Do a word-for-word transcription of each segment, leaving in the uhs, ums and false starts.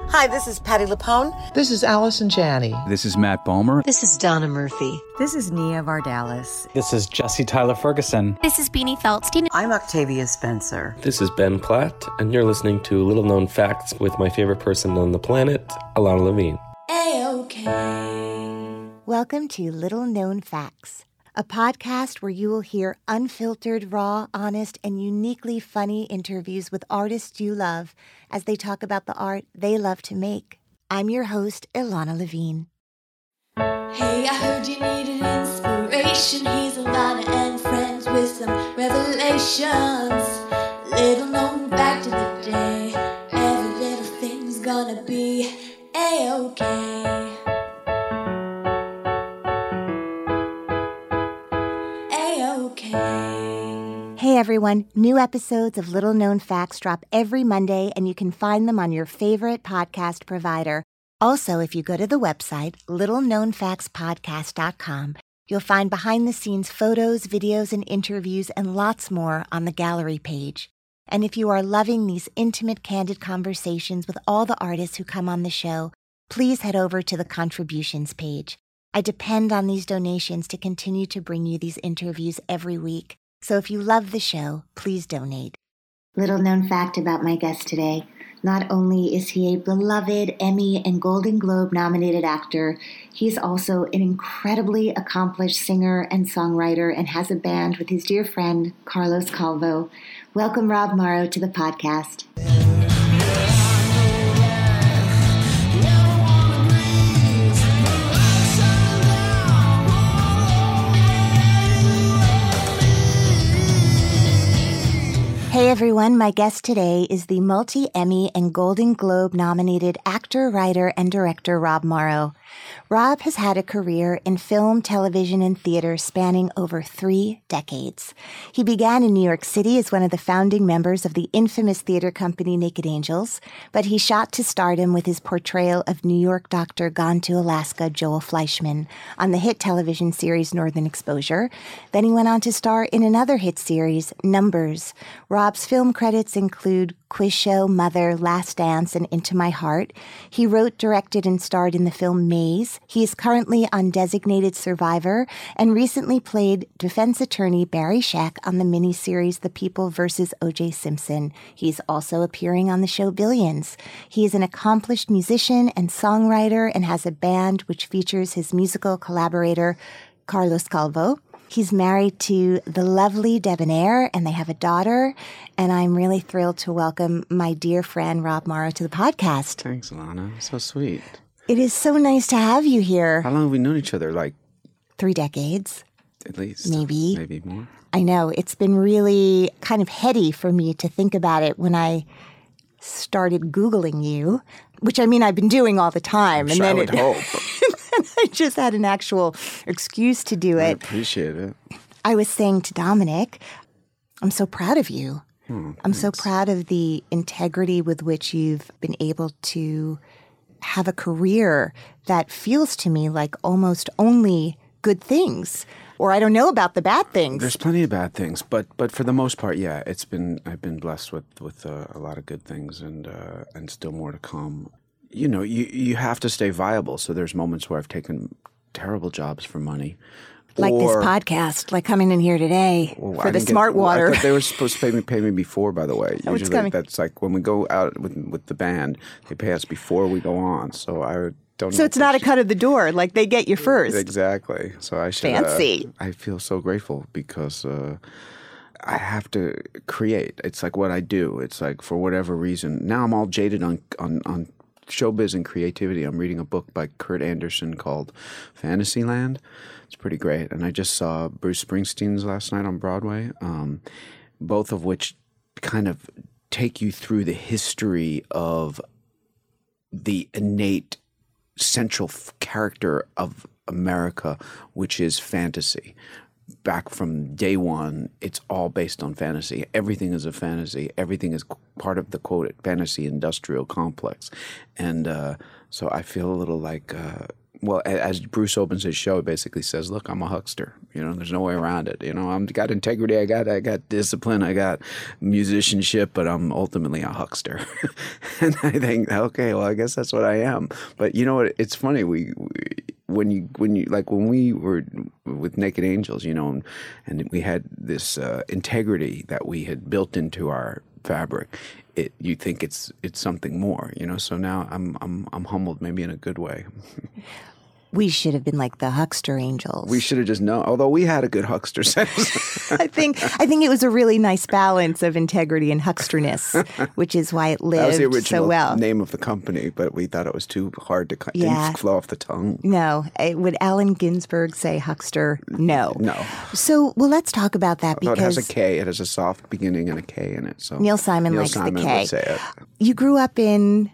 Hi, this is Patti LuPone. This is Allison Janney. This is Matt Bomer. This is Donna Murphy. This is Nia Vardalos. This is Jesse Tyler Ferguson. This is Beanie Feldstein. I'm Octavia Spencer. This is Ben Platt, and you're listening to Little Known Facts with my favorite person on the planet, Alana Levine. A-OK. Welcome to Little Known Facts, a podcast where you will hear unfiltered, raw, honest, and uniquely funny interviews with artists you love as they talk about the art they love to make. I'm your host, Ilana Levine. Hey, I heard you needed inspiration. Here's Ilana and friends with some revelations. Little known fact of the day. Every little thing's gonna be A-OK. Hey everyone, new episodes of Little Known Facts drop every Monday and you can find them on your favorite podcast provider. Also, if you go to the website, little known facts podcast dot com, you'll find behind-the-scenes photos, videos, and interviews and lots more on the gallery page. And if you are loving these intimate, candid conversations with all the artists who come on the show, please head over to the contributions page. I depend on these donations to continue to bring you these interviews every week. So if you love the show, please donate. Little known fact about my guest today. Not only is he a beloved Emmy and Golden Globe nominated actor, he's also an incredibly accomplished singer and songwriter and has a band with his dear friend, Carlos Calvo. Welcome, Rob Morrow, to the podcast. Hey everyone, my guest today is the multi-Emmy and Golden Globe nominated actor, writer, and director Rob Morrow. Rob has had a career in film, television, and theater spanning over three decades. He began in New York City as one of the founding members of the infamous theater company Naked Angels, but he shot to stardom with his portrayal of New York doctor gone to Alaska Joel Fleischman on the hit television series Northern Exposure. Then he went on to star in another hit series, Numbers. Rob's film credits include Quiz Show, Mother, Last Dance, and Into My Heart. He wrote, directed, and starred in the film Maze. He is currently on Designated Survivor and recently played defense attorney Barry Scheck on the miniseries The People versus O J Simpson. He's also appearing on the show Billions. He is an accomplished musician and songwriter and has a band which features his musical collaborator, Carlos Calvo. He's married to the lovely Debonair, and they have a daughter. And I'm really thrilled to welcome my dear friend, Rob Morrow, to the podcast. Thanks, Alana. So sweet. It is so nice to have you here. How long have we known each other? Like three decades. At least. Maybe. Maybe more. I know. It's been really kind of heady for me to think about it when I started Googling you, which I mean I've been doing all the time. I'm and sure then I would it, hope. I just had an actual excuse to do it. I appreciate it. I was saying to Dominic, I'm so proud of you. Hmm, I'm so proud of the integrity with which you've been able to have a career that feels to me like almost only good things. Or I don't know about the bad things. There's plenty of bad things, but but for the most part, yeah, it's been I've been blessed with with uh, a lot of good things, and uh, and still more to come. You know, you you have to stay viable. So there's moments where I've taken terrible jobs for money. Like or, this podcast, like coming in here today well, for I the didn't smart get, water. Well, I thought they were supposed to pay me pay me before, by the way. Oh, it's Usually coming. That's like when we go out with with the band, they pay us before we go on. So I don't know. So it's not a cut of the door. Like they get you first. Exactly. So I should. Fancy. Uh, I feel so grateful because uh, I have to create. It's like what I do. It's like for whatever reason. Now I'm all jaded on on on showbiz and creativity. I'm reading a book by Kurt Anderson called Fantasyland. It's pretty great. And I just saw Bruce Springsteen's last night on Broadway, um, both of which kind of take you through the history of the innate central f- character of America, which is fantasy. Back from day one, it's all based on fantasy. Everything is a fantasy. Everything is part of the, quote, fantasy industrial complex. And uh, so I feel a little like, uh, well, a- as Bruce opens his show, he basically says, "Look, I'm a huckster. You know, there's no way around it. You know, I'm got integrity. I got I got discipline. I got musicianship, but I'm ultimately a huckster." And I think, okay, well, I guess that's what I am. But you know what? It's funny. We, we when you when you like when we were with Naked Angels, you know, and, and we had this uh, integrity that we had built into our fabric. It, you think it's it's something more, you know. So now I'm I'm I'm humbled, maybe in a good way. We should have been like the Huckster Angels. We should have just known. Although we had a good huckster sense. I think I think it was a really nice balance of integrity and hucksterness, which is why it That was lived the original so well. name of the company, but we thought it was too hard to cut. Yeah. Didn't flow off the tongue. No, I- would Allen Ginsberg say huckster? No. No. So, well, let's talk about that Although it has because a K. It has a soft beginning and a K in it. So Neil Simon Neil likes the Simon K. would say it. you grew up in.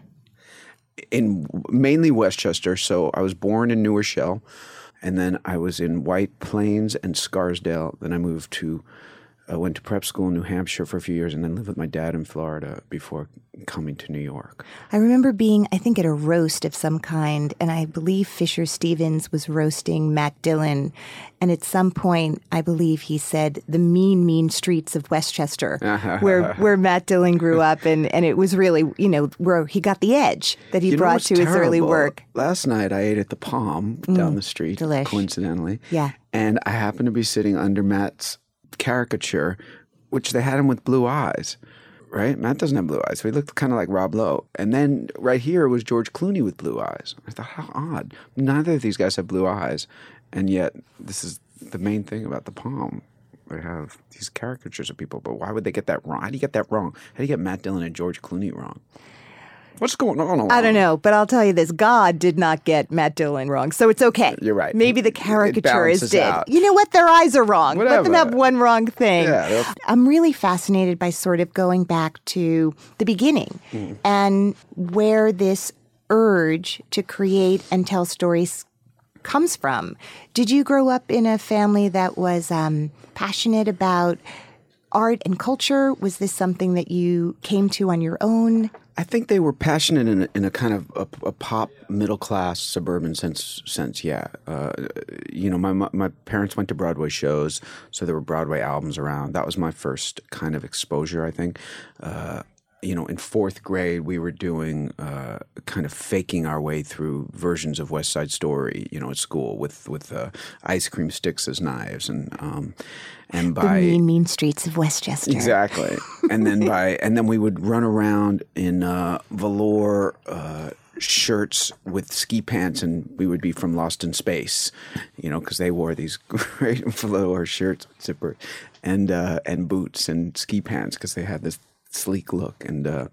In mainly Westchester. So I was born in New Rochelle, and then I was in White Plains and Scarsdale. Then I moved to, I went to prep school in New Hampshire for a few years, and then lived with my dad in Florida before coming to New York. I remember being, I think, at a roast of some kind, and I believe Fisher Stevens was roasting Matt Dillon. And at some point, I believe he said the mean, mean streets of Westchester, where where Matt Dillon grew up, and, and it was really, you know, where he got the edge that he You know brought what's to his early terrible? work. Last night I ate at the Palm down the street, delish. coincidentally. Yeah. And I happened to be sitting under Matt's caricature, which they had him with blue eyes, right? Matt doesn't have blue eyes, so he looked kind of like Rob Lowe. And then right here was George Clooney with blue eyes. I thought, how odd. Neither of these guys have blue eyes, and yet this is the main thing about the Palm. They have these caricatures of people, but why would they get that wrong? How do you get that wrong? How do you get Matt Dillon and George Clooney wrong? What's going on? I don't know, but I'll tell you this. God did not get Matt Dillon wrong, so it's okay. You're right. Maybe the It caricaturist balances did. out. You know what? Their eyes are wrong. Let them Whatever. have one wrong thing. Yeah, they'll- I'm really fascinated by sort of going back to the beginning Mm. and where this urge to create and tell stories comes from. Did you grow up in a family that was um, passionate about art and culture? Was this something that you came to on your own? I think they were passionate in a, in a kind of a, a pop middle class suburban sense. Sense, yeah. Uh, you know, my my parents went to Broadway shows, so there were Broadway albums around. That was my first kind of exposure, I think. Uh, you know, in fourth grade, we were doing uh, kind of faking our way through versions of West Side Story, you know, at school with with uh, ice cream sticks as knives, and um, and by The mean, mean streets of Westchester. exactly, and then by and then we would run around in uh, velour uh, shirts with ski pants, and we would be from Lost in Space, you know, because they wore these great velour shirts with zipper, and uh, and boots and ski pants because they had this sleek look. And uh,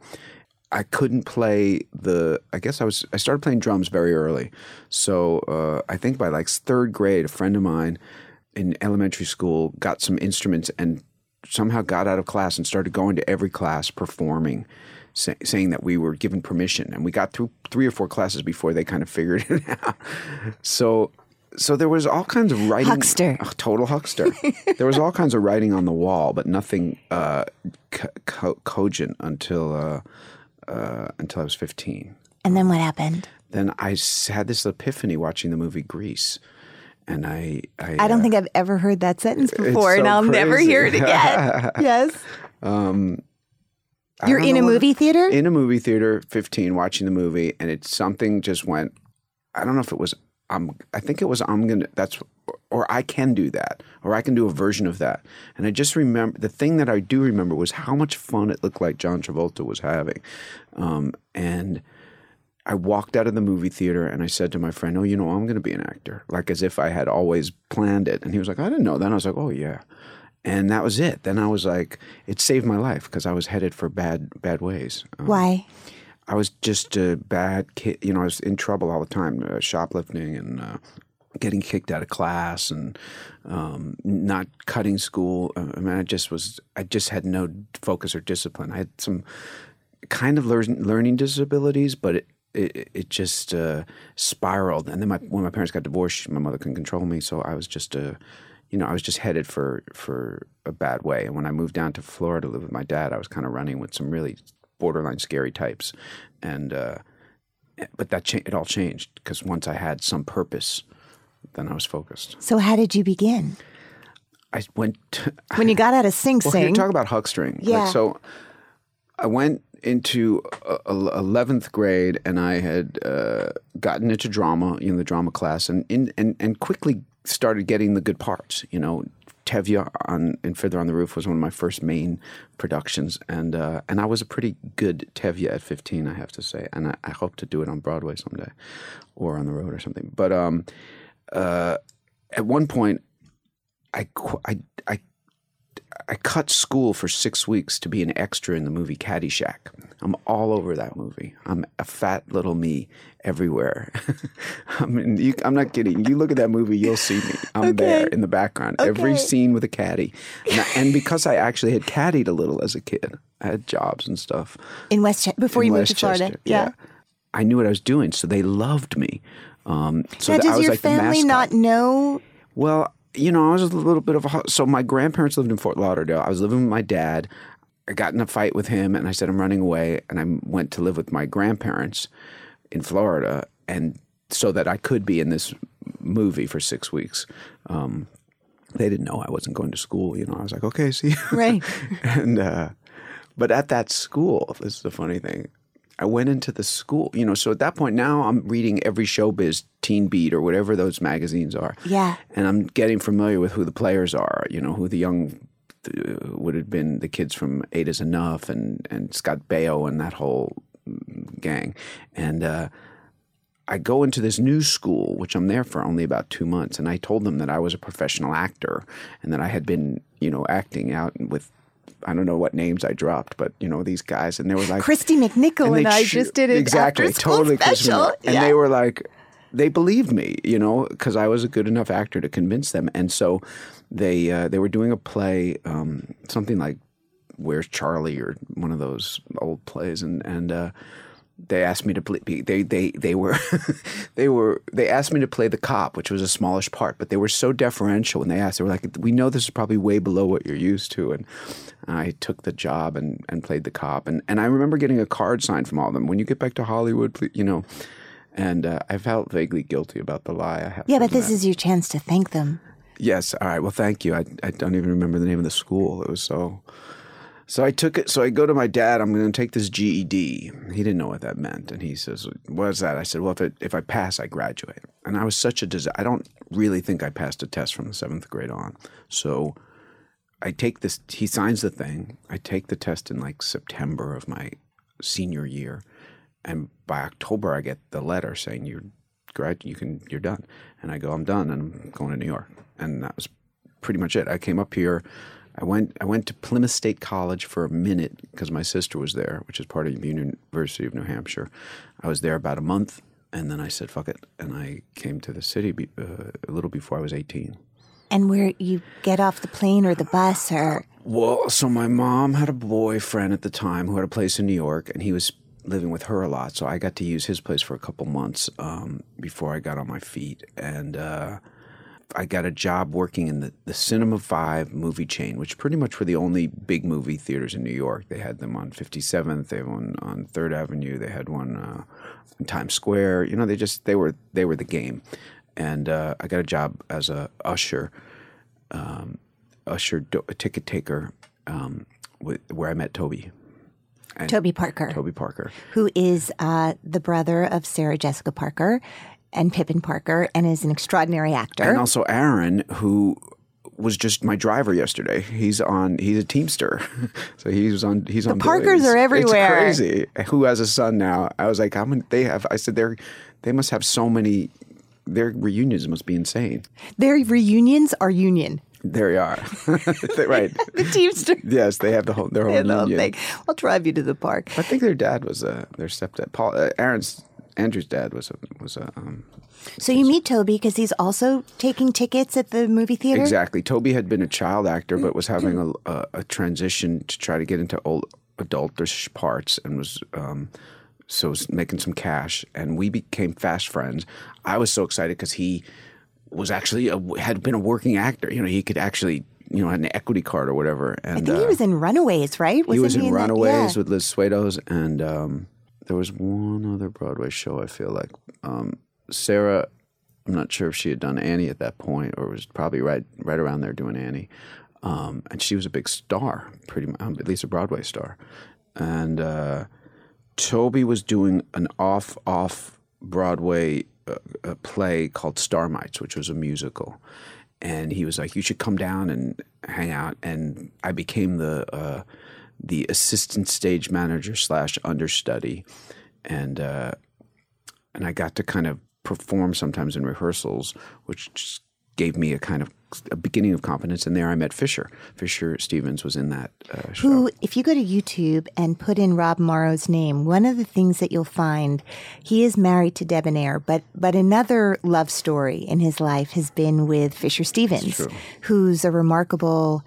I couldn't play the. I guess I was. I started playing drums very early, so uh, I think by like third grade, a friend of mine in elementary school got some instruments and somehow got out of class and started going to every class performing, say, saying that we were given permission. And we got through three or four classes before they kind of figured it out. So. So there was all kinds of writing. Huckster. Oh, total huckster. There was all kinds of writing on the wall, but nothing uh, co- co- cogent until uh, uh, until I was fifteen. And then what happened? Then I s- had this epiphany watching the movie Grease, and I I, I don't uh, think I've ever heard that sentence before, so and I'll never crazy. hear it again. Yes. I You're don't in a know what- movie theater? in a movie theater, fifteen, watching the movie, and it's something just went. I don't know if it was. I'm. I think it was. I'm gonna. That's. Or I can do that, or I can do a version of that. And I just remember the thing that I do remember was how much fun it looked like John Travolta was having, um, and. I walked out of the movie theater and I said to my friend, "Oh, you know, I'm going to be an actor," like as if I had always planned it. And he was like, "I didn't know that." And I was like, "Oh, yeah." And that was it. Then I was like, it saved my life because I was headed for bad, bad ways. Um, Why? I was just a bad kid. You know, I was in trouble all the time, uh, shoplifting and uh, getting kicked out of class and um, not cutting school. Uh, I mean, I just was, I just had no focus or discipline. I had some kind of lear- learning disabilities, but it, It, it just uh, spiraled, and then my, when my parents got divorced, my mother couldn't control me, so I was just a, you know, I was just headed for for a bad way. And when I moved down to Florida to live with my dad, I was kind of running with some really borderline scary types, and uh, but that cha- it all changed because once I had some purpose, then I was focused. So how did you begin? I went to, When you got out of Sing well, Sing. you talk about huckstering. Yeah. Like, so I went into uh, eleventh grade, and I had uh, gotten into drama, you know, the drama class, and in and, and quickly started getting the good parts. You know, Tevye on in Fiddler on the Roof was one of my first main productions, and uh, and I was a pretty good Tevye at fifteen, I have to say, and I, I hope to do it on Broadway someday, or on the road or something. But um, uh, at one point, I I I. I cut school for six weeks to be an extra in the movie Caddyshack. I'm all over that movie. I'm a fat little me everywhere. I mean, you, I'm not kidding. You look at that movie, you'll see me. I'm Okay. there in the background. Okay. Every scene with a caddy. And, I, and because I actually had caddied a little as a kid, I had jobs and stuff. In Westchester, before in you moved to Westchester, Florida. Yeah. I knew what I was doing, so they loved me. Um, so now, that I does was your like the family mascot. not know? Well, you know, I was a little bit of a... hu- So my grandparents lived in Fort Lauderdale. I was living with my dad. I got in a fight with him, and I said, I'm running away. And I went to live with my grandparents in Florida, and so that I could be in this movie for six weeks. Um, they didn't know I wasn't going to school. You know, I was like, okay, see you. Right. and uh, But at that school, this is the funny thing, I went into the school, you know, so at that point now I'm reading every Showbiz, Teen Beat, or whatever those magazines are. Yeah. And I'm getting familiar with who the players are, you know, who the young uh, would have been, the kids from Eight Is Enough and, and Scott Baio and that whole gang. And uh, I go into this new school, which I'm there for only about two months, and I told them that I was a professional actor and that I had been, you know, acting out with, I don't know what names I dropped, but you know, these guys, and they were like, Christy McNichol and, they and I ch- just did an exactly, after-school totally Christy special. McNichol. And Yeah. they were like, they believed me, you know, because I was a good enough actor to convince them. And so they uh, they were doing a play, um, something like Where's Charlie, or one of those old plays, and and uh, they asked me to play. They they they were they were they asked me to play the cop, which was a smallish part, but they were so deferential when they asked. They were like, "We know this is probably way below what you're used to," and I took the job and, and played the cop. And and I remember getting a card signed from all of them. When you get back to Hollywood, please, you know. And uh, I felt vaguely guilty about the lie. I have. Yeah, to but this admit. is your chance to thank them. Yes. All right. Well, thank you. I I don't even remember the name of the school. It was so. So I took it. So I go to my dad. I'm going to take this G E D. He didn't know what that meant, and he says, "What is that?" I said, "Well, if it, if I pass, I graduate." And I was such a disaster. I don't really think I passed a test from the seventh grade on. So I take this. He signs the thing. I take the test in like September of my senior year, and by October I get the letter saying you're grad. You can. You're done. And I go, I'm done, and I'm going to New York. And that was pretty much it. I came up here. I went I went to Plymouth State College for a minute because my sister was there, which is part of the University of New Hampshire. I was there about a month, and then I said, fuck it. And I came to the city be, uh, a little before I was eighteen. And where you get off the plane or the bus or... Well, so my mom had a boyfriend at the time who had a place in New York, and he was living with her a lot. So I got to use his place for a couple months um, before I got on my feet. And uh, I got a job working in the, the Cinema five movie chain, which pretty much were the only big movie theaters in New York. They had them on fifty-seventh, they had one on third Avenue, they had one uh, in Times Square. You know, they just they were they were the game. And uh, I got a job as a usher, um, usher do- ticket taker, um, with, where I met Toby. And Toby Parker. Toby Parker. Who is uh, the brother of Sarah Jessica Parker and Pippin Parker, and is an extraordinary actor. And also Aaron, who was just my driver yesterday. He's on. He's a Teamster, so he was on. He's the on. Parkers Billions. are everywhere. It's crazy. Who has a son now? I was like, how many? They have. I said, they're. They must have so many. Their reunions must be insane. Their reunions are union. There you are. Right. The Teamster. Yes, they have the whole. Their whole And the whole reunion. thing. I'll drive you to the park. I think their dad was a. Their stepdad. Paul. Uh, Aaron's. Andrew's dad was a. Was a. Um, So you meet Toby because he's also taking tickets at the movie theater? Exactly. Toby had been a child actor, but was having a, a, a transition to try to get into old adultish parts, and was um, so was making some cash. And we became fast friends. I was so excited because he was actually a, had been a working actor. You know, he could actually, you know, had an equity card or whatever. And I think he uh, was in Runaways, right? he Wasn't was in that- Runaways yeah. with Liz Swados, and um, there was one other Broadway show, I feel like. Um, Sarah, I'm not sure if she had done Annie at that point or was probably right right around there doing Annie. Um, and she was a big star, pretty much, um, at least a Broadway star. And uh, Toby was doing an off-off Broadway uh, a play called Starmites, which was a musical. And he was like, you should come down and hang out. And I became the uh, the assistant stage manager slash understudy. And uh, and I got to kind of perform sometimes in rehearsals, which just gave me a kind of a beginning of confidence. And there I met Fisher. Fisher Stevens was in that uh, show. Who, if you go to YouTube and put in Rob Morrow's name, one of the things that you'll find, he is married to Debonair, but but another love story in his life has been with Fisher Stevens, who's a remarkable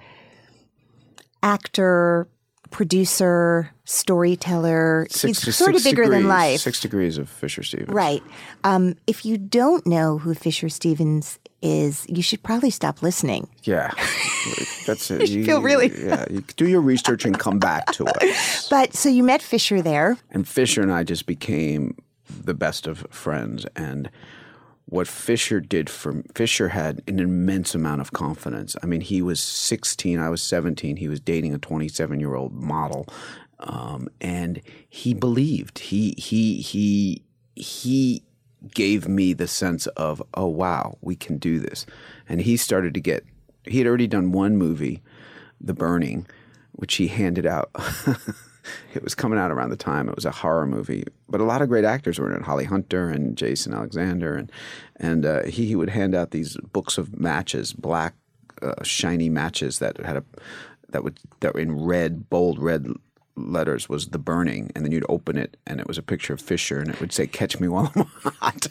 actor, producer, storyteller. Six, He's sort of bigger degrees, than life. Six degrees of Fisher Stevens. Right. Um, if you don't know who Fisher Stevens is, you should probably stop listening. Yeah. That's it. You feel really- Yeah. You do your research and come back to us. But so you met Fisher there. And Fisher and I just became the best of friends. And what Fisher did for Fisher had an immense amount of confidence. I mean, he was sixteen, I was seventeen. He was dating a twenty-seven-year-old model, um, and he believed. He he he he gave me the sense of, oh wow, we can do this. And he started to get. He had already done one movie, The Burning, which he handed out. It was coming out around the time. It was a horror movie, but a lot of great actors were in it. Holly Hunter and Jason Alexander, and and uh, he, he would hand out these books of matches, black, uh, shiny matches that had a that would that were in red, bold red letters was The Burning, and then you'd open it, and it was a picture of Fisher, and it would say "Catch me while I'm hot."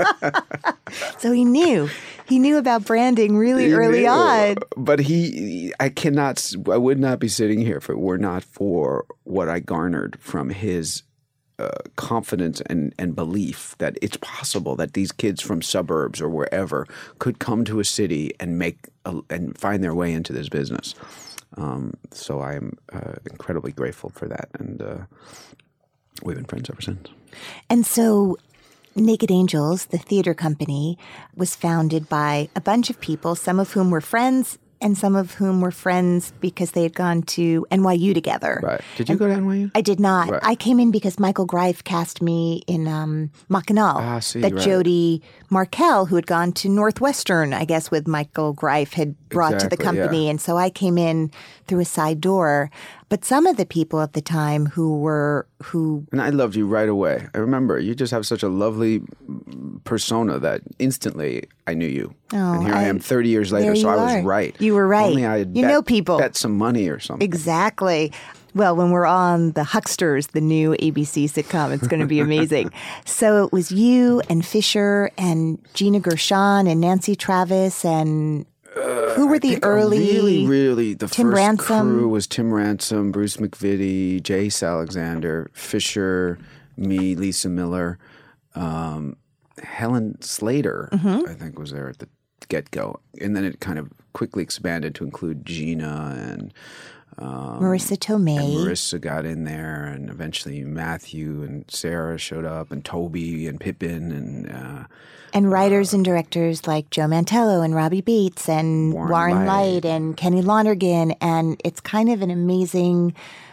So he knew. He knew about branding really He early knew. on. But he, I cannot, I would not be sitting here if it were not for what I garnered from his uh, confidence and, and belief that it's possible that these kids from suburbs or wherever could come to a city and make a, and find their way into this business. Um, so I am uh, incredibly grateful for that, and uh, we've been friends ever since. And so Naked Angels, the theater company, was founded by a bunch of people, some of whom were friends and some of whom were friends because they had gone to N Y U together. Right. Did you and go to N Y U? I did not. Right. I came in because Michael Greif cast me in um, Mackinac. Ah, see, that right. Jody Markell, who had gone to Northwestern, I guess, with Michael Greif, had brought to the Exactly, company. yeah. And so I came in through a side door. But some of the people at the time who were, who And I loved you right away. I remember you just have such a lovely persona that instantly I knew you. Oh, and here I, I- am thirty years later, there so you I was are. right. You were right. Only I had You bet, know people. bet some money or something. Exactly. Well, when we're on The Hucksters, the new A B C sitcom, it's going to be amazing. So it was you and Fisher and Gina Gershon and Nancy Travis and who were the think early? Really, really, the Tim first Ransom? crew was Tim Ransom, Bruce McVitie, Jace Alexander, Fisher, me, Lisa Miller, um, Helen Slater, Mm-hmm. I think was there at the get-go. And then it kind of quickly expanded to include Gina and um, Marissa Tomei. And Marissa got in there, and eventually Matthew and Sarah showed up, and Toby and Pippin, and uh, And writers and directors like Joe Mantello and Robbie Bates and Warren Warren, Light. Light and Kenny Lonergan. And it's kind of an amazing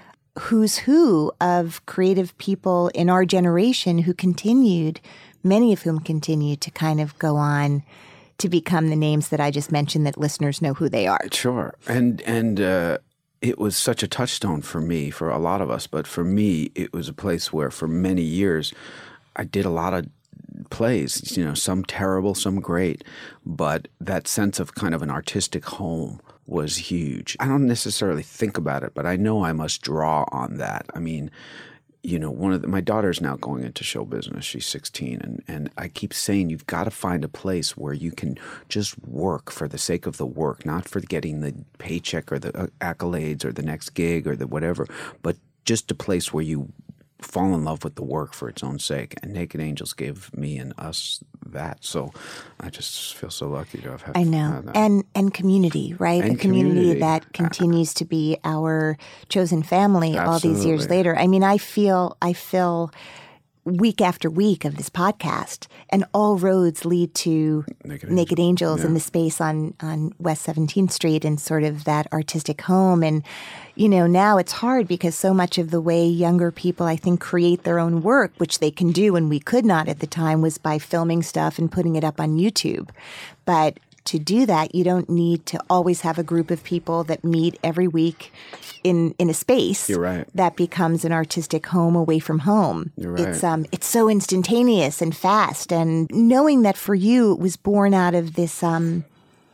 who's who of creative people in our generation who continued, many of whom continued to kind of go on to become the names that I just mentioned that listeners know who they are. Sure. And and uh, it was such a touchstone for me, for a lot of us. But for me, it was a place where for many years I did a lot of plays, you know, some terrible, some great. But that sense of kind of an artistic home was huge. I don't necessarily think about it, but I know I must draw on that. I mean, you know, one of the, my daughter's now going into show business. She's sixteen, and, and I keep saying you've got to find a place where you can just work for the sake of the work, not for getting the paycheck or the accolades or the next gig or the whatever, but just a place where you fall in love with the work for its own sake. And Naked Angels gave me and us that. So I just feel so lucky to have had I know. had that. And and community, right? And a community, community. that continues to be our chosen family all these years Absolutely. later. I mean, I feel I feel week after week of this podcast, and all roads lead to Naked, Naked Angels yeah. and the space on, on West seventeenth Street and sort of that artistic home. And, you know, now it's hard because so much of the way younger people, I think, create their own work, which they can do and we could not at the time, was by filming stuff and putting it up on YouTube. But to do that, you don't need to always have a group of people that meet every week in, in a space You're right. that becomes an artistic home away from home. You're right. It's um it's so instantaneous and fast. And knowing that for you it was born out of this um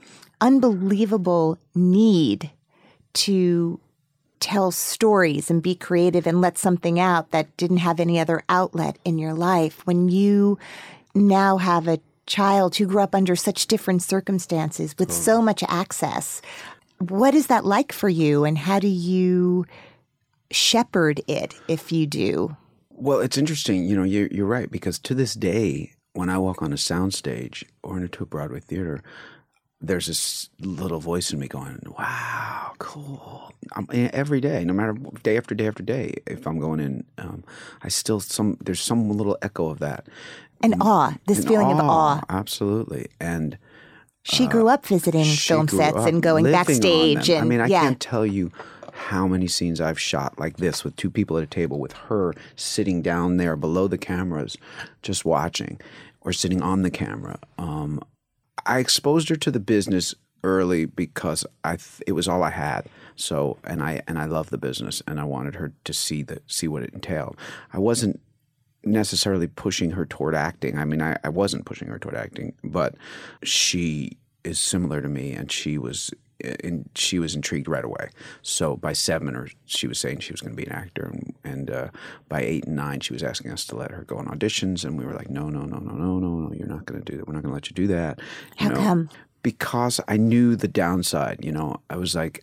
unbelievable need to tell stories and be creative and let something out that didn't have any other outlet in your life. When you now have a child who grew up under such different circumstances with so much access, what is that like for you, and how do you shepherd it if you do? Well, it's interesting. You know, you're, you're right, because to this day, when I walk on a soundstage or into a Broadway theater, there's this little voice in me going, wow, cool. I'm, every day, no matter day after day after day, if I'm going in, um, I still, some there's some little echo of that. And awe, this And feeling of awe. Absolutely. And She grew up visiting she film grew sets up and going living on backstage. them. And I mean, I yeah. can't tell you how many scenes I've shot like this with two people at a table, with her sitting down there below the cameras, just watching, or sitting on the camera. Um, I exposed her to the business early because I th- it was all I had. So and I and I love the business, and I wanted her to see the see what it entailed. I wasn't necessarily pushing her toward acting. I mean, I, I wasn't pushing her toward acting, but she is similar to me, and she was in, she was intrigued right away. So by seven, or she was saying she was going to be an actor, and, and uh, by eight and nine, she was asking us to let her go on auditions, and we were like, no, no, no, no, no, no, no, you're not going to do that. We're not going to let you do that. You How know? come? Because I knew the downside. You know, I was like,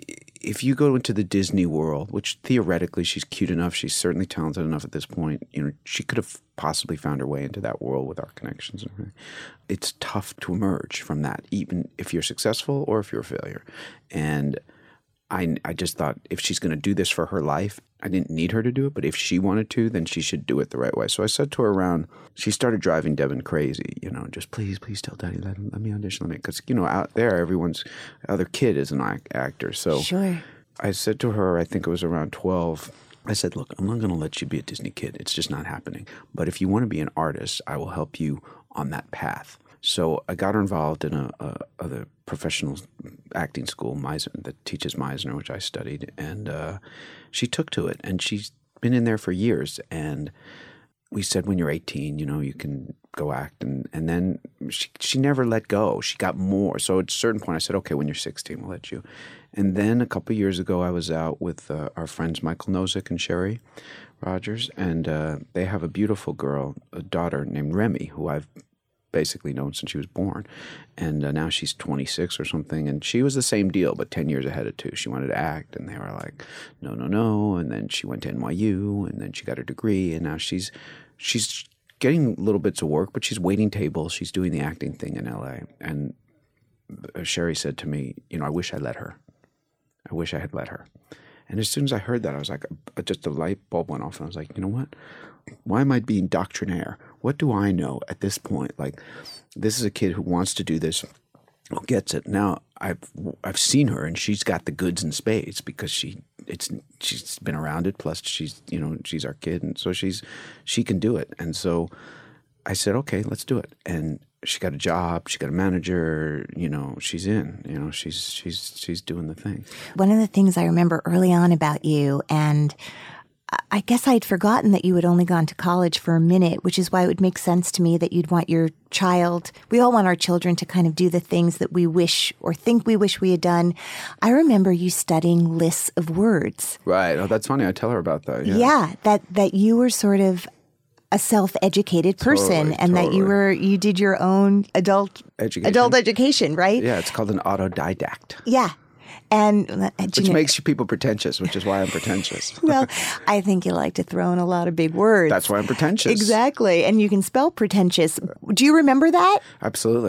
if you go into the Disney world, which theoretically she's cute enough, she's certainly talented enough at this point, you know, she could have possibly found her way into that world with our connections and everything. It's tough to emerge from that, even if you're successful or if you're a failure. And I, I just thought, if she's going to do this for her life, I didn't need her to do it, but if she wanted to, then she should do it the right way. So I said to her around, she started driving Devin crazy, you know, just please, please tell Daddy, let, let me audition, let me, because, you know, out there, everyone's other kid is an act- actor. So Sure. I said to her, I think it was around twelve, I said, look, I'm not going to let you be a Disney kid. It's just not happening. But if you want to be an artist, I will help you on that path. So I got her involved in a, a, a the professional acting school, Meisner, that teaches Meisner, which I studied, and uh, she took to it, and she's been in there for years. And we said, when you're eighteen, you know, you can go act, and and then she she never let go. She got more. So at a certain point, I said, okay, when you're sixteen, we'll let you. And then a couple of years ago, I was out with uh, our friends Michael Nozick and Sherry Rogers, and uh, they have a beautiful girl, a daughter named Remy, who I've basically known since she was born. And uh, now she's twenty-six or something. And she was the same deal, but ten years ahead of two. She wanted to act, and they were like, no, no, no. And then she went to N Y U, and then she got her degree. And now she's she's getting little bits of work, but she's waiting tables. She's doing the acting thing in L A. And uh, Sherry said to me, you know, I wish I let her. I wish I had let her. And as soon as I heard that, I was like, uh, just a light bulb went off. And I was like, you know what? Why am I being doctrinaire? What do I know at this point? Like, this is a kid who wants to do this, who gets it. Now, I've I've seen her, and she's got the goods and spades because she it's she's been around it. Plus, she's you know she's our kid, and so she's she can do it. And so I said, okay, let's do it. And she got a job. She got a manager. You know, she's in. You know, she's she's she's doing the thing. One of the things I remember early on about you, and I guess I'd forgotten that you had only gone to college for a minute, which is why it would make sense to me that you'd want your child, we all want our children to kind of do the things that we wish or think we wish we had done. I remember you studying lists of words. Right. Oh, that's funny. I tell her about that. Yeah. Yeah, that, that you were sort of a self-educated person, Totally, and that you totally. were, you did your own adult Education. adult education, right? Yeah, it's called an autodidact. Yeah. And uh, Which you know, makes you people pretentious, which is why I'm pretentious. well, I think you like to throw in a lot of big words. That's why I'm pretentious. Exactly. And you can spell pretentious. Do you remember that? Absolutely.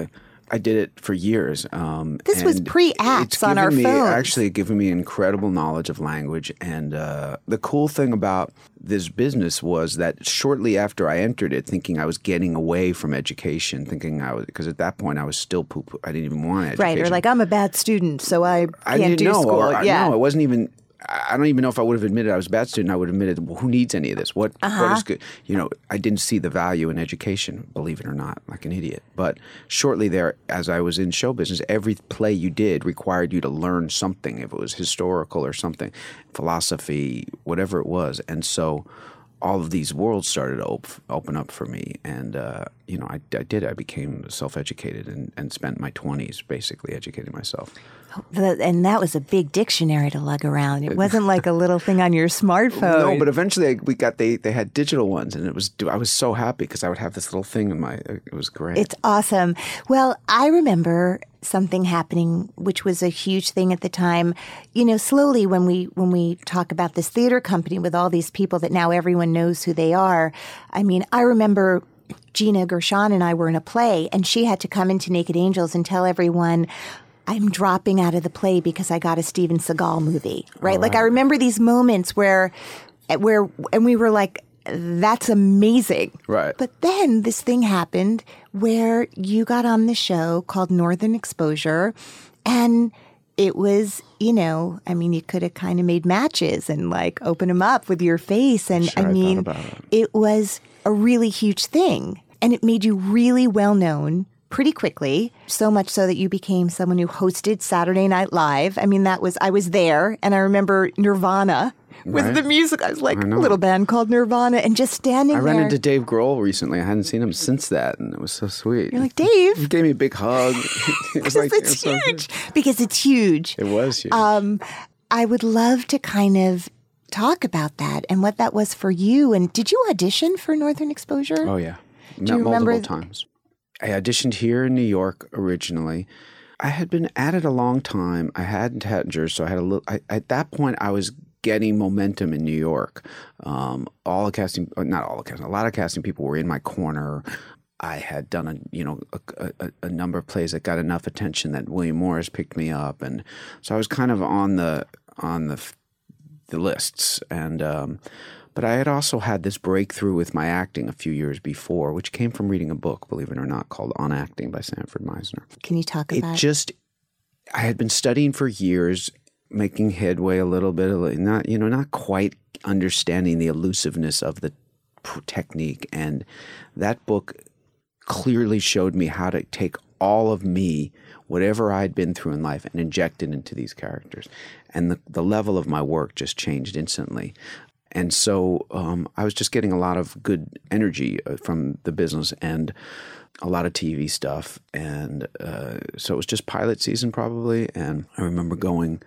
I did it for years. Um, This was and pre-apps it's on given our me, phones. Actually, given me incredible knowledge of language. And uh, the cool thing about this business was that shortly after I entered it, thinking I was getting away from education, thinking I was, because at that point I was still poop. I didn't even want education. Right, or like, I'm a bad student, so I can't I didn't do know. school. Or, yeah. No, it wasn't even. I don't even know if I would have admitted I was a bad student. I would have admitted, well, who needs any of this? What, Uh-huh. what is good? You know, I didn't see the value in education, believe it or not, like an idiot. But shortly there, as I was in show business, every play you did required you to learn something, if it was historical or something, philosophy, whatever it was. And so all of these worlds started to op- open up for me. And, uh, you know, I, I did. I became self-educated and, and spent my twenties basically educating myself. The- and that was a big dictionary to lug around. It wasn't like a little thing on your smartphone. No, but eventually I, we got they they had digital ones, and it was I was so happy because I would have this little thing in my. It was great. It's awesome. Well, I remember something happening, which was a huge thing at the time. You know, slowly when we when we talk about this theater company with all these people that now everyone knows who they are. I mean, I remember Gina Gershon and I were in a play, and she had to come into Naked Angels and tell everyone, I'm dropping out of the play because I got a Steven Seagal movie, right? Like, I remember these moments where, where, and we were like, that's amazing. Right. But then this thing happened where you got on the show called Northern Exposure, and it was, you know, I mean, you could have kind of made matches and like open them up with your face. And Sure, I I mean, thought about it. it was a really huge thing, and it made you really well known pretty quickly, so much so that you became someone who hosted Saturday Night Live. I mean, that was, I was there, and I remember Nirvana was Right. the music. I was like, I a know. little band called Nirvana, and just standing I there. ran into Dave Grohl recently. I hadn't seen him since that, and it was so sweet. You're like, Dave? He gave me a big hug. It was like, it it's was so- huge because it's huge. It was huge. Um, I would love to kind of talk about that and what that was for you. And did you audition for Northern Exposure? oh yeah, Do you multiple remember- times. I auditioned here in New York originally. I had been at it a long time. I hadn't had yours, so I had a little. I, at that point, I was getting momentum in New York. Um, all the casting, uh, not all the casting, a lot of casting people were in my corner. I had done a you know a, a, a number of plays that got enough attention that William Morris picked me up, and so I was kind of on the on the the lists. And um, but I had also had this breakthrough with my acting a few years before, which came from reading a book, believe it or not, called On Acting by Sanford Meisner. Can you talk It about just, I had been studying for years, making headway a little bit, not you know, not quite understanding the elusiveness of the p- technique, and that book clearly showed me how to take all of me, whatever I'd been through in life, and inject it into these characters, and the the level of my work just changed instantly. And so um, I was just getting a lot of good energy uh, from the business and a lot of T V stuff. And uh, so it was just pilot season probably. And I remember going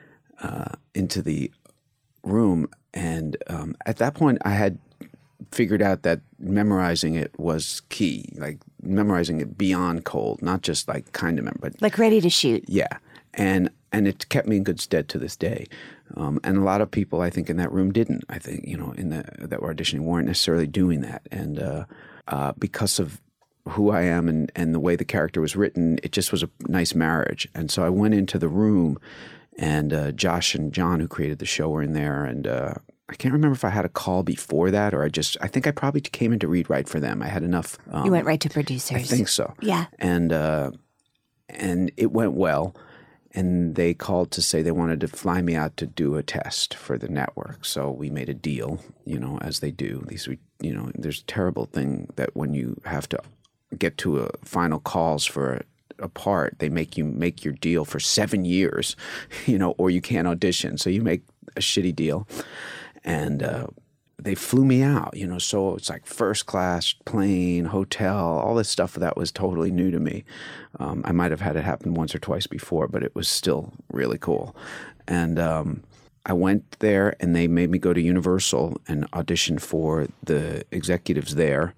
uh, into the room. And um, at that point, I had figured out that memorizing it was key, like memorizing it beyond cold, not just like kind of remember, but like ready to shoot? yeah. And and it kept me in good stead to this day. Um, and a lot of people, I think, in that room didn't. I think, you know, in the that were auditioning weren't necessarily doing that. And uh, uh, because of who I am and, and the way the character was written, it just was a nice marriage. And so I went into the room, and uh, Josh and John, who created the show, were in there. And uh, I can't remember if I had a call before that, or I just, I think I probably came in to read right for them. I had enough. Um, You went right to producers. I think so. Yeah. And uh, and it went well. And they called to say they wanted to fly me out to do a test for the network. So we made a deal, you know, as they do. These, you know, there's a terrible thing that when you have to get to a final calls for a, a part, they make you make your deal for seven years, you know, or you can't audition. So you make a shitty deal. And uh, they flew me out, you know, so it's like first class, plane, hotel, all this stuff that was totally new to me. Um, I might have had it happen once or twice before, but it was still really cool. And um, I went there, and they made me go to Universal and audition for the executives there,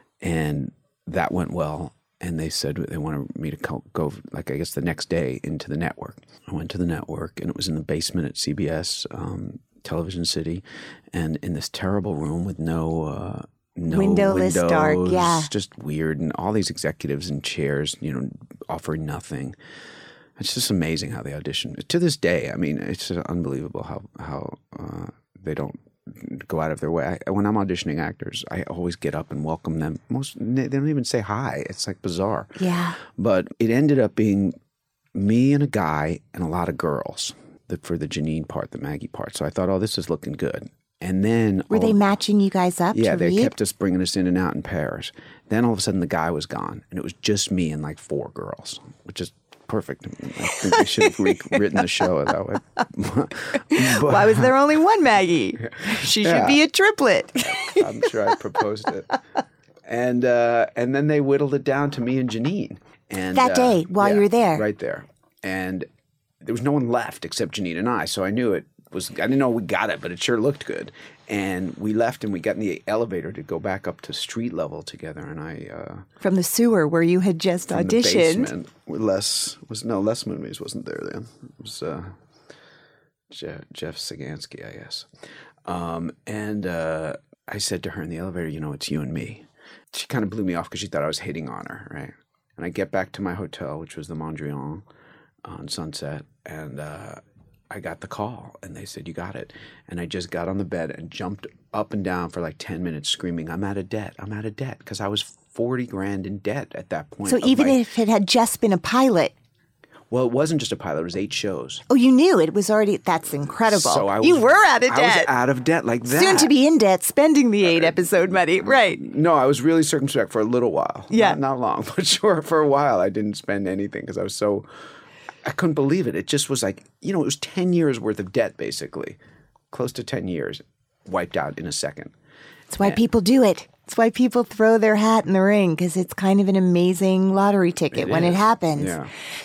and that went well. And they said they wanted me to co- go, like, I guess the next day into the network. I went to the network, and it was in the basement at C B S, um, Television City, and in this terrible room with no uh, no Windowless, windows, dark, yeah. just weird, and all these executives in chairs, you know, offering nothing. It's just amazing how they audition. To this day, I mean, it's just unbelievable how how uh, they don't go out of their way. I, when I'm auditioning actors, I always get up and welcome them. Most they don't even say hi. It's like bizarre. Yeah. But it ended up being me and a guy and a lot of girls the, for the Janine part, the Maggie part. So I thought, oh, this is looking good. And then were all, they matching you guys up? Yeah, to they read? kept us bringing us in and out in pairs. Then all of a sudden, the guy was gone, and it was just me and like four girls, which is perfect. I think they should have re- written the show that way. But, why was there only one Maggie? She should Yeah. be a triplet. I'm sure I proposed it. And uh, and then they whittled it down to me and Janine. And That uh, day, while yeah, you were there? right there. And there was no one left except Janine and I, so I knew it was. I didn't know we got it, but it sure looked good. And we left, and we got in the elevator to go back up to street level together. And I uh, From the sewer where you had just from the auditioned. basement with Les was no Les Moonves wasn't there then. It was uh, Je- Jeff Sagansky, I guess. Um, and uh, I said to her in the elevator, you know, it's you and me. She kind of blew me off because she thought I was hitting on her, right? And I get back to my hotel, which was the Mondrian on Sunset, and uh, I got the call, and they said, you got it. And I just got on the bed and jumped up and down for like ten minutes screaming, I'm out of debt, I'm out of debt, because I was forty grand in debt at that point. So of even my- if it had just been a pilot, Well, it wasn't just a pilot, it was eight shows. oh, you knew it was already, that's incredible. So I was, you were out of I debt. was out of debt like that. Soon to be in debt, spending the eight episode money. Right. No, I was really circumspect for a little while. Yeah. Not, not long, but sure, for a while I didn't spend anything because I was so, I couldn't believe it. It just was like, you know, it was ten years worth of debt basically. Close to ten years wiped out in a second. That's why people do it. It's why people throw their hat in the ring, because it's kind of an amazing lottery ticket It when it is. happens. Yeah.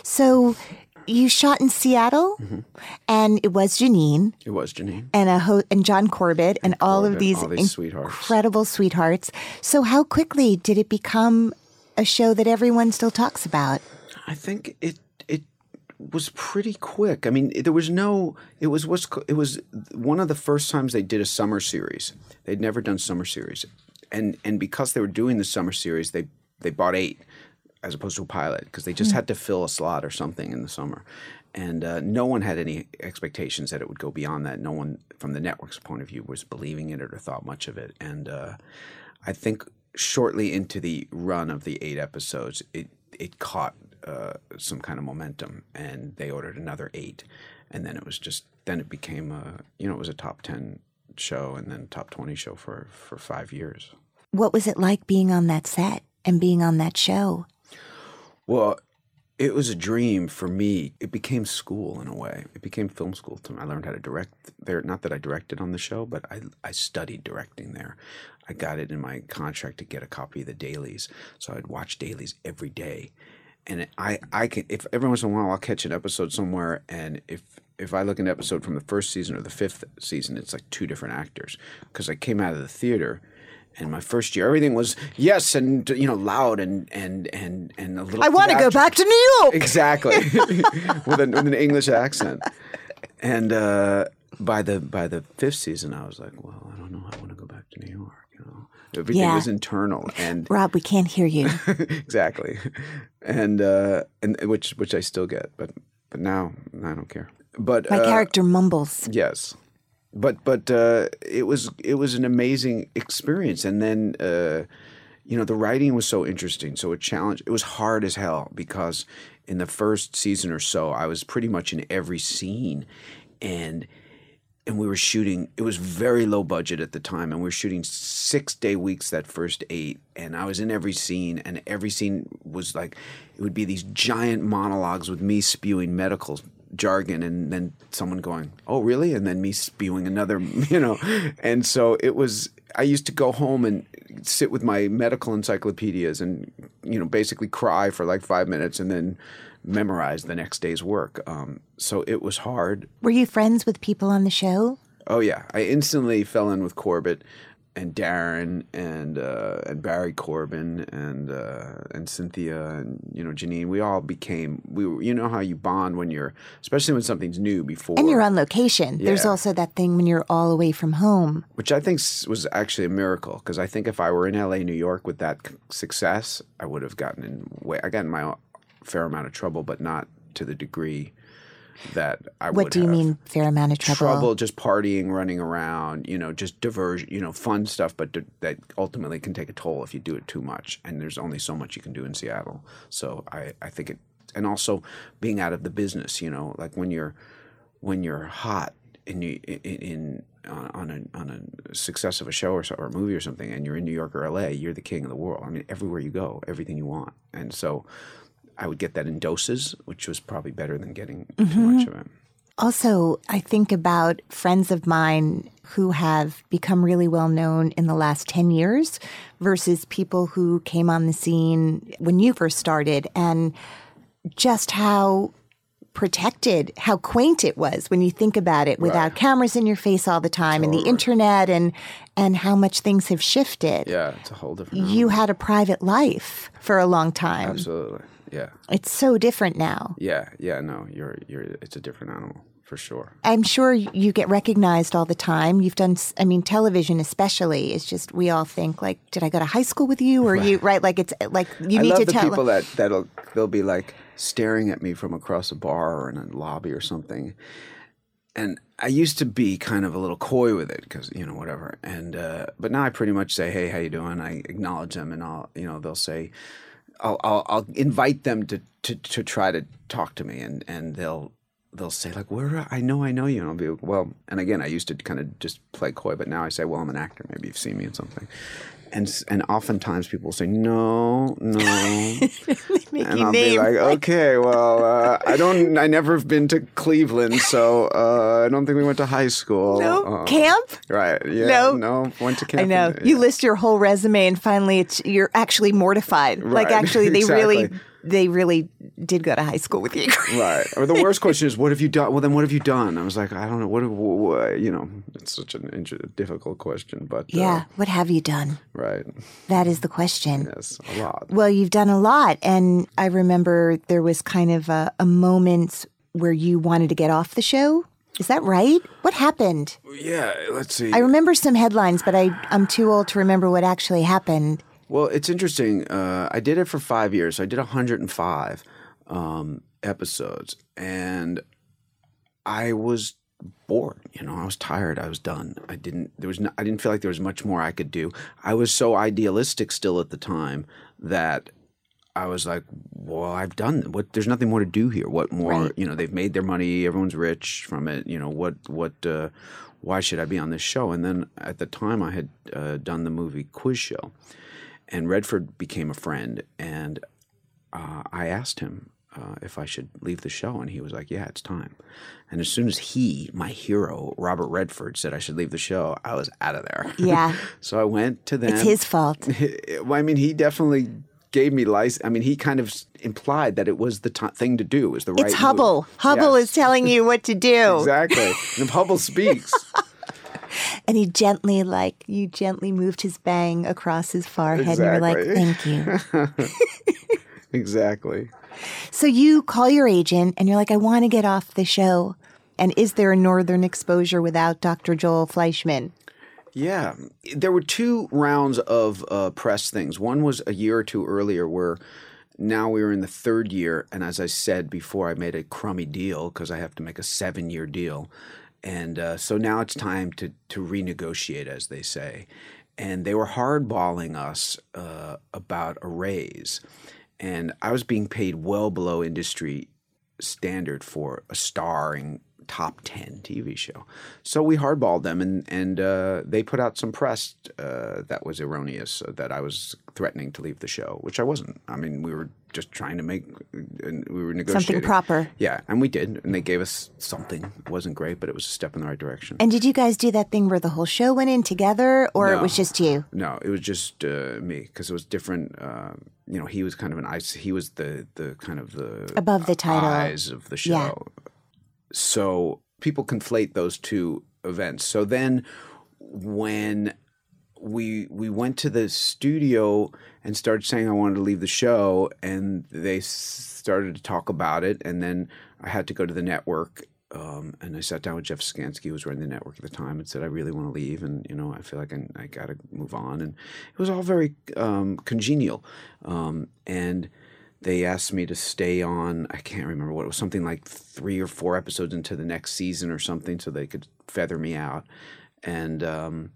So you shot in Seattle, Mm-hmm. and it was Janine It was Janine. and a ho- and John Corbett and, all of Corbett, these, all these sweethearts. incredible sweethearts. So how quickly did it become a show that everyone still talks about? I think it it was pretty quick. I mean, there was no. It was what's co- it was one of the first times they did a summer series. They'd never done summer series, and and because they were doing the summer series, they they bought eight as opposed to a pilot because they just had to fill a slot or something in the summer, and uh, no one had any expectations that it would go beyond that. No one from the network's point of view was believing in it or thought much of it, and uh, I think shortly into the run of the eight episodes, it it caught uh, some kind of momentum, and they ordered another eight, and then it was just then it became a you know it was a top ten show and then top twenty show for for five years. What was it like being on that set and being on that show? Well, it was a dream for me. It became school in a way. It became film school to me. I learned how to direct there. Not that I directed on the show, but I, I studied directing there. I got it in my contract to get a copy of the dailies. So I'd watch dailies every day. And I, I can, if every once in a while I'll catch an episode somewhere, and if if I look at an episode from the first season or the fifth season, it's like two different actors. Because I came out of the theater, and my first year, everything was yes and you know loud and and and and a little. I want to go theatrical. back to New York. Exactly, with, an, with an English accent. And uh, by the by the fifth season, I was like, well, I don't know. I want to go back to New York. You know, everything Yeah. was internal and Rob, we can't hear you. exactly, and uh, and which which I still get, but but now I don't care. But My uh, character mumbles. yes. But but uh, it was it was an amazing experience, and then uh, you know the writing was so interesting. So it challenged. It was hard as hell because in the first season or so, I was pretty much in every scene, and and we were shooting. It was very low budget at the time, and we were shooting six day weeks that first eight, and I was in every scene, and every scene was like it would be these giant monologues with me spewing medical jargon and then someone going, oh, really? And then me spewing another, you know. And so it was, I used to go home and sit with my medical encyclopedias and, you know, basically cry for like five minutes and then memorize the next day's work. Um, so it was hard. Were you friends with people on the show? Oh, yeah. I instantly fell in with Corbett and Darren and uh, and Barry Corbin and uh, and Cynthia and you know Janine. We all became we were, you know how you bond when you're especially when something's new before. And you're on location. There's Yeah. also that thing when you're all away from home. Which I think s- was actually a miracle because I think if I were in L A, New York with that c- success, I would have gotten in way. I got in my fair amount of trouble, but not to the degree that I would What do you have. mean fair amount of trouble? Trouble, just partying, running around, you know, just diversion, you know, fun stuff, but d- that ultimately can take a toll if you do it too much. And there's only so much you can do in Seattle. So I, I think it, and also being out of the business, you know, like when you're when you're hot in you in, in on a on a success of a show or, so, or a movie or something, and you're in New York or L A, you're the king of the world. I mean, everywhere you go, everything you want, and so. I would get that in doses, which was probably better than getting mm-hmm. too much of it. Also, I think about friends of mine who have become really well known in the last ten years versus people who came on the scene when you first started, and just how protected, how quaint it was when you think about it, without right. cameras in your face all the time totally. and the internet, and and how much things have shifted. Yeah, it's a whole different You animal. had a private life for a long time. Absolutely. Yeah. It's so different now. Yeah, yeah, no, you're you're it's a different animal for sure. I'm sure you get recognized all the time. You've done, I mean, television especially is just, we all think like, did I go to high school with you? Or right. you, right? Like it's like you I need love to the tell. people that, that'll, they'll be like staring at me from across a bar or in a lobby or something. And I used to be kind of a little coy with it because, you know, whatever. And, uh, but now I pretty much say, hey, how you doing? I acknowledge them and I'll, you know, they'll say, I'll, I'll, I'll invite them to, to, to try to talk to me, and, and they'll they'll say like, "Where I know I know you," and I'll be like, well. And again, I used to kind of just play coy, but now I say, "Well, I'm an actor. Maybe you've seen me in something." And and oftentimes people will say, "No, no," and I'll be like, "Okay, well, uh, I don't. I never have been to Cleveland, so uh, I don't think we went to high school. No uh, camp, right? Yeah, no, no, went to camp. I know. And, you yeah. list your whole resume, and finally, it's you're actually mortified. Right. Like actually, they Exactly. really, they really did go to high school with you, right? Or the worst question is, "What have you done?" Well, then, what have you done? I was like, I don't know. What, what, what you know? It's such a inter- difficult question, but yeah. Uh, what have you done? right. That is the question. Yes, a lot. Well, you've done a lot. And I remember there was kind of a, a moment where you wanted to get off the show. Is that right? What happened? Yeah, let's see. I remember some headlines, but I, I'm too old to remember what actually happened. Well, it's interesting. Uh, I did it for five years. So I did one hundred five um, episodes. And I was bored. You know, I was tired. I was done. I didn't. There was. No, I didn't feel like there was much more I could do. I was so idealistic still at the time that I was like, "Well, I've done. What? There's nothing more to do here. What more? Right. You know, they've made their money. Everyone's rich from it. You know, what? What? Uh, why should I be on this show?" And then at the time, I had uh, done the movie Quiz Show, and Redford became a friend, and uh, I asked him. Uh, if I should leave the show, and he was like, "Yeah, it's time." And as soon as he, my hero, Robert Redford, said I should leave the show, I was out of there. Yeah. So I went to them. It's his fault. Well, I mean, he definitely gave me license. I mean, he kind of implied that it was the t- thing to do. It was the right It's Hubble. move. Hubble Yes. is telling you what to do. Exactly. And if Hubble speaks. And he gently, like, you gently moved his bang across his forehead. And you were like, Exactly. thank you. Exactly. So you call your agent and you're like, I want to get off the show. And is there a Northern exposure without Doctor Joel Fleischman? Yeah. There were two rounds of uh, press things. One was a year or two earlier where now we were in the third year. And as I said before, I made a crummy deal because I have to make a seven-year deal. And uh, so now it's time to, to renegotiate, as they say. And they were hardballing us uh, about a raise. And I was being paid well below industry standard for a starring top ten T V show. So we hardballed them, and, and uh, they put out some press uh, that was erroneous, uh, that I was threatening to leave the show, which I wasn't. I mean, we were just trying to make and we were negotiating. Something proper. Yeah, and we did. And they gave us something. It wasn't great, but it was a step in the right direction. And did you guys do that thing where the whole show went in together, or No. it was just you? No, it was just uh, me, because it was different. Uh, you know, he was kind of an ice. He was the the kind of the Above the title. eyes of the show. Yeah. So people conflate those two events. So then, when we we went to the studio and started saying I wanted to leave the show, and they s- started to talk about it, and then I had to go to the network. Um, and I sat down with Jeff Skansky, who was running the network at the time, and said, I really want to leave, and, you know, I feel like I, I got to move on. And it was all very um, congenial. Um, and they asked me to stay on, I can't remember what, it was something like three or four episodes into the next season or something so they could feather me out. And um,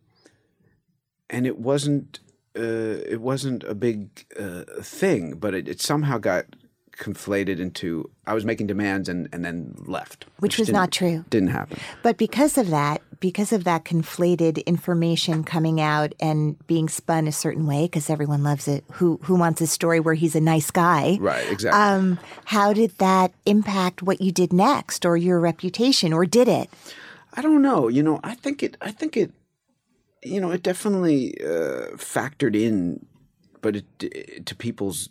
and it wasn't uh, it wasn't a big uh, thing, but it, it somehow got conflated into I was making demands and, and then left. Which, which was not true. Didn't happen. But because of that, because of that conflated information coming out and being spun a certain way, because everyone loves it, who who wants a story where he's a nice guy? Right, exactly. Um, how did that impact what you did next or your reputation, or did it? I don't know. You know, I think it, I think it, you know, it definitely uh, factored in, but it, it to people's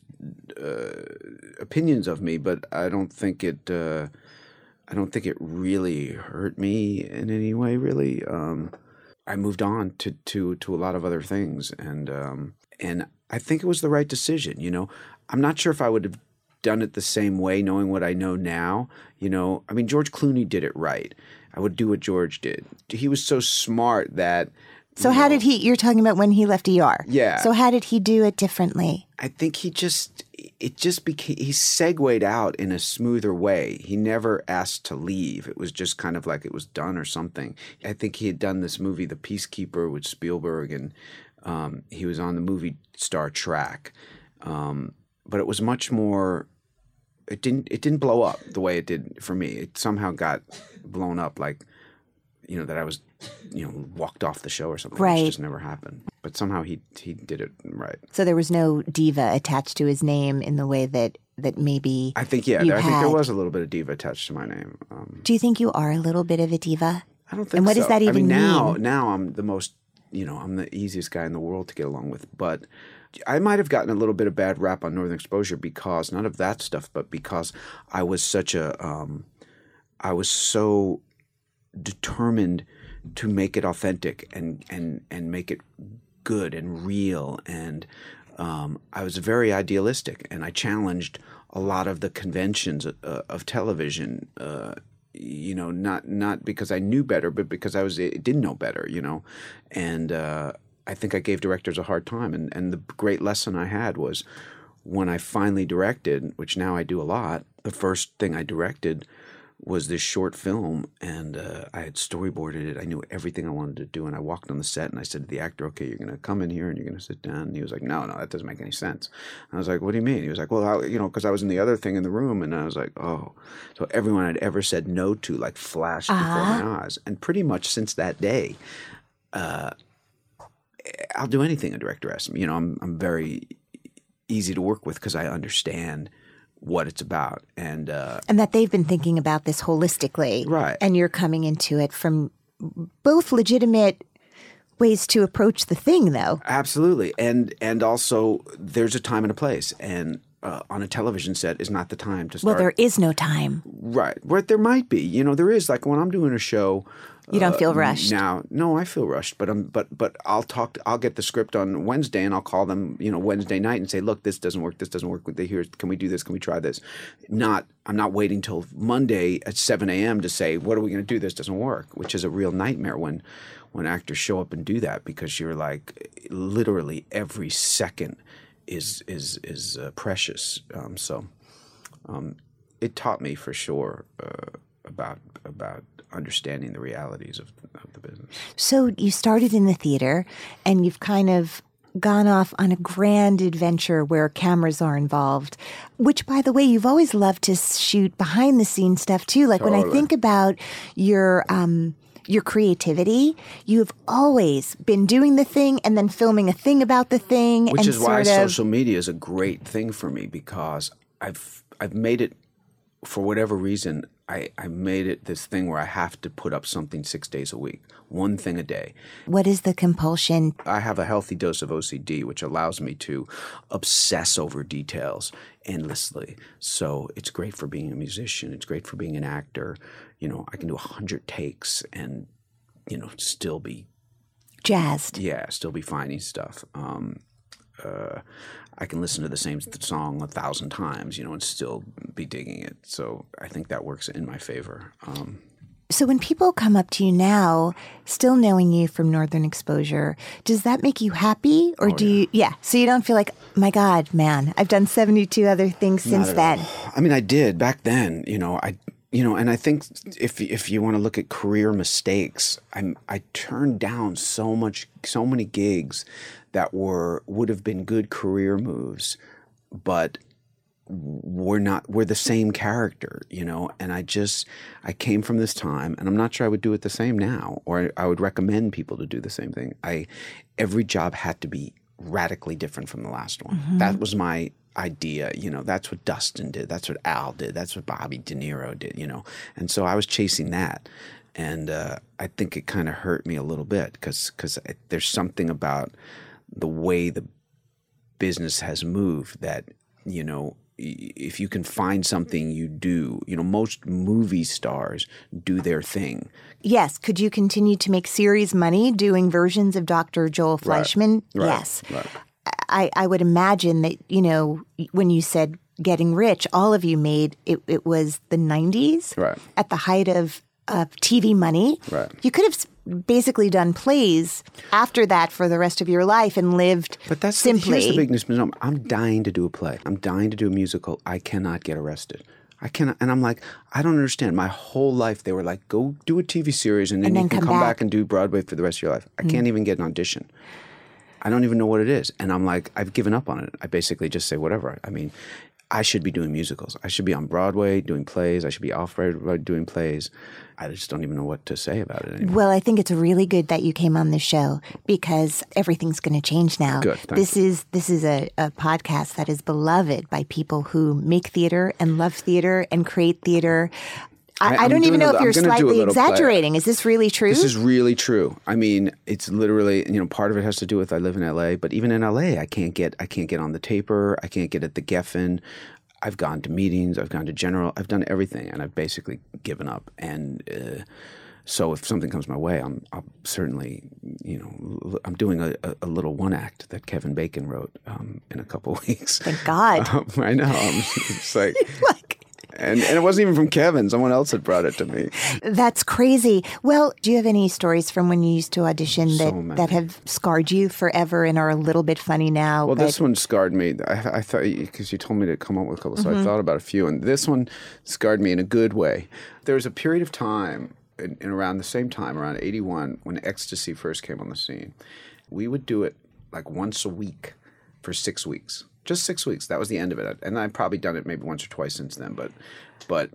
Uh, opinions of me, but I don't think it. Uh, I don't think it really hurt me in any way. Really, um, I moved on to, to to a lot of other things, and um, and I think it was the right decision. You know, I'm not sure if I would have done it the same way, knowing what I know now. You know, I mean, George Clooney did it right. I would do what George did. He was so smart that. So how know, did he? You're talking about when he left E R. Yeah. So how did he do it differently? I think he just, it just became, he segued out in a smoother way. He never asked to leave. It was just kind of like it was done or something. I think he had done this movie, The Peacekeeper, with Spielberg, and um, he was on the movie Star Trek. Um, but it was much more, it didn't, it didn't blow up the way it did for me. It somehow got blown up like, you know, that I was, you know, walked off the show or something. Right. Which just never happened. But somehow he he did it right. So there was no diva attached to his name in the way that, that maybe I think, yeah, you I had. think there was a little bit of diva attached to my name. Um, Do you think you are a little bit of a diva? I don't think And what so. does that even I mean, now, mean? now I'm the most, you know, I'm the easiest guy in the world to get along with. But I might have gotten a little bit of bad rap on Northern Exposure because, not of that stuff, but because I was such a, um, I was so determined to make it authentic and, and, and make it good and real. And um, I was very idealistic, and I challenged a lot of the conventions uh, of television, uh, you know, not not because I knew better, but because I was didn't know better, you know. And uh, I think I gave directors a hard time. And, and the great lesson I had was when I finally directed, which now I do a lot, the first thing I directed was this short film, and uh, I had storyboarded it. I knew everything I wanted to do, and I walked on the set, and I said to the actor, okay, you're going to come in here, and you're going to sit down. And he was like, no, no, that doesn't make any sense. And I was like, what do you mean? He was like, well, how, you know, because I was in the other thing in the room, and I was like, oh. So everyone I'd ever said no to, like, flashed uh-huh. before my eyes. And pretty much since that day, uh, I'll do anything a director asks me. You know, I'm, I'm very easy to work with because I understand what it's about, and uh, and that they've been thinking about this holistically, right? And you're coming into it from both legitimate ways to approach the thing, though. Absolutely, and and also there's a time and a place, and uh, on a television set is not the time to start. Well, there is no time, right? Where there might be, you know, there is. Like when I'm doing a show. You don't uh, feel rushed now. No, I feel rushed, but I'm but but I'll talk. To, I'll get the script on Wednesday, and I'll call them, you know, Wednesday night and say, look, this doesn't work. This doesn't work. They hear. Can we do this? Can we try this? Not. I'm not waiting till Monday at seven a.m. to say, what are we going to do? This doesn't work, which is a real nightmare when when actors show up and do that, because you're like literally every second is is is uh, precious. Um, so um, it taught me for sure uh, about about. understanding the realities of, of the business. So you started in the theater, and you've kind of gone off on a grand adventure where cameras are involved, which, by the way, you've always loved to shoot behind-the-scenes stuff, too. Like totally. When I think about your um, your creativity, you've always been doing the thing and then filming a thing about the thing. Which and is why of... social media is a great thing for me, because I've I've made it, for whatever reason, I, I made it this thing where I have to put up something six days a week, one thing a day. What is the compulsion? I have a healthy dose of O C D, which allows me to obsess over details endlessly. So it's great for being a musician. It's great for being an actor. You know, I can do a hundred takes and, you know, still be jazzed. Yeah, still be finding stuff. Um, uh, I can listen to the same song a thousand times, you know, and still be digging it. So I think that works in my favor. Um, So when people come up to you now, still knowing you from Northern Exposure, does that make you happy? Or Oh, do yeah. you, yeah. So you don't feel like, my God, man, I've done seventy-two other things Not since at then. all. I mean, I did back then, you know, I, you know, and I think if if you want to look at career mistakes, I'm I turned down so much, so many gigs that were would have been good career moves, but we're not, we're the same character, you know, and I just, I came from this time and I'm not sure I would do it the same now, or I would recommend people to do the same thing. I, every job had to be radically different from the last one. Mm-hmm. That was my idea, you know, that's what Dustin did. That's what Al did. That's what Bobby De Niro did, you know? And so I was chasing that. And uh, I think it kind of hurt me a little bit because because there's something about the way the business has moved that, you know, if you can find something you do, you know, most movie stars do their thing. Yes. Could you continue to make series money doing versions of Doctor Joel Fleischman? Right. Yes. Right. I, I would imagine that, you know, when you said getting rich, all of you made, it, it was the nineties. Right. At the height of, of T V money. Right. You could have basically done plays after that for the rest of your life and lived But that's simply. here's the big misnomer. I'm dying to do a play. I'm dying to do a musical. I cannot get arrested. I cannot, and I'm like, I don't understand. My whole life, they were like, go do a T V series, and then, And then you can come come back. back. and do Broadway for the rest of your life. I can't even get an audition. I don't even know what it is, and I'm like, I've given up on it. I basically just say whatever. I mean, I should be doing musicals. I should be on Broadway doing plays. I should be off Broadway doing plays. I just don't even know what to say about it anymore. Well, I think it's really good that you came on the show because everything's going to change now. Good, thank This is this is a, a podcast that is beloved by people who make theater and love theater and create theater. I, I- I I'm don't even doing know a- if I'm you're gonna do a slightly little play. exaggerating. Is this really true? This is really true. I mean, it's literally, you know, part of it has to do with I live in L A, but even in L A, I can't get I can't get on the taper. I can't get at the Geffen. I've gone to meetings. I've gone to general. I've done everything, and I've basically given up. And uh, so, if something comes my way, I'm I'll certainly, you know, I'm doing a, a, a little one act that Kevin Bacon wrote um, in a couple of weeks. Thank God. Um, I know. I'm, it's like. like, And, and it wasn't even from Kevin. Someone else had brought it to me. that's crazy. Well, do you have any stories from when you used to audition that, So many. that have scarred you forever and are a little bit funny now? Well, but- this one scarred me. I, I thought because you told me to come up with a couple, so Mm-hmm. I thought about a few, and this one scarred me in a good way. There was a period of time, in, in around the same time, around eighty-one, when ecstasy first came on the scene. We would do it like once a week for six weeks. Just six weeks. That was the end of it. And I've probably done it maybe once or twice since then. But, but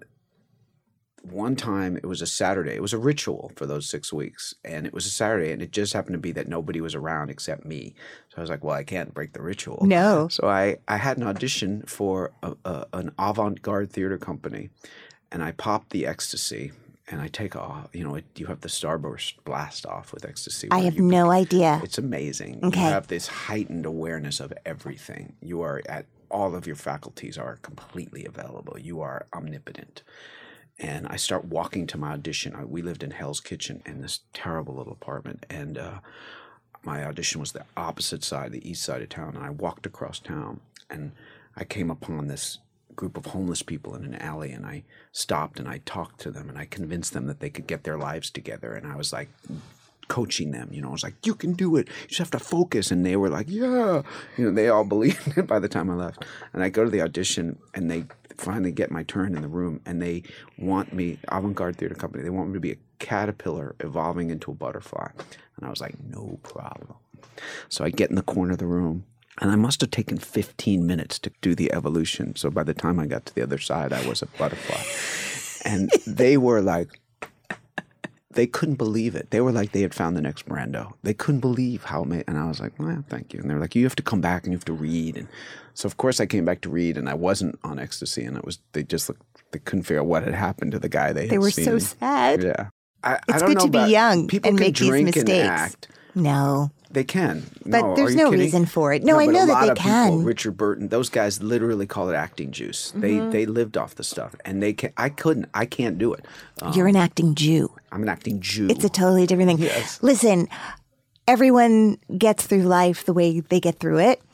one time it was a Saturday. It was a ritual for those six weeks. And it was a Saturday. And it just happened to be that nobody was around except me. So I was like, well, I can't break the ritual. No. So I, I had an audition for a, a, an avant-garde theater company. And I popped the ecstasy. And I take off, you know, it, you have the starburst blast off with ecstasy. I where have you no bec- idea. It's amazing. Okay. You have this heightened awareness of everything. You are at, all of your faculties are completely available. You are omnipotent. And I start walking to my audition. I, we lived in Hell's Kitchen in this terrible little apartment. And uh, my audition was the opposite side, the east side of town. And I walked across town and I came upon this group of homeless people in an alley, and I stopped and I talked to them and I convinced them that they could get their lives together. And I was like coaching them, you know, I was like, you can do it. You just have to focus. And they were like, yeah, you know, they all believed it by the time I left. And I go to the audition and they finally get my turn in the room and they want me, Avant-Garde Theater Company, they want me to be a caterpillar evolving into a butterfly. And I was like, no problem. So I get in the corner of the room. And I must have taken fifteen minutes to do the evolution. So by the time I got to the other side, I was a butterfly. And they were like, they couldn't believe it. They were like they had found the next Brando. They couldn't believe how amazing. And I was like, well, thank you. And they were like, you have to come back and you have to read. And so, of course, I came back to read, and I wasn't on ecstasy. And it was, they just looked, they couldn't figure out what had happened to the guy they had They were seen. so sad. Yeah. I, I It's don't good know to be about- young People and can make these drink and mistakes. act. No. They can. But no, there's are you no kidding? reason for it. No, I but know a that lot they of can. People, Richard Burton, those guys literally call it acting juice. They Mm-hmm. they lived off the stuff, and they can. I couldn't. I can't do it. Um, You're an acting Jew. I'm an acting Jew. It's a totally different thing. Yes. Listen, everyone gets through life the way they get through it.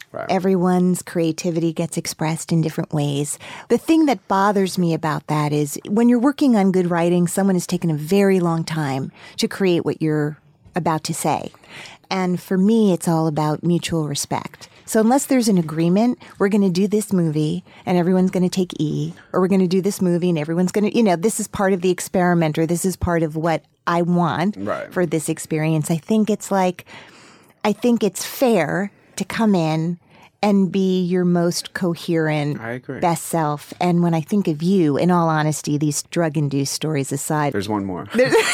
Right. Everyone's creativity gets expressed in different ways. The thing that bothers me about that is when you're working on good writing, someone has taken a very long time to create what you're about to say. And for me, it's all about mutual respect. So unless there's an agreement, we're going to do this movie and everyone's going to take E, or we're going to do this movie and everyone's going to, you know, this is part of the experiment, or this is part of what I want Right. for this experience. I think it's like, I think it's fair to come in and be your most coherent, I agree. best self. And when I think of you, in all honesty, these drug-induced stories aside, There's one more.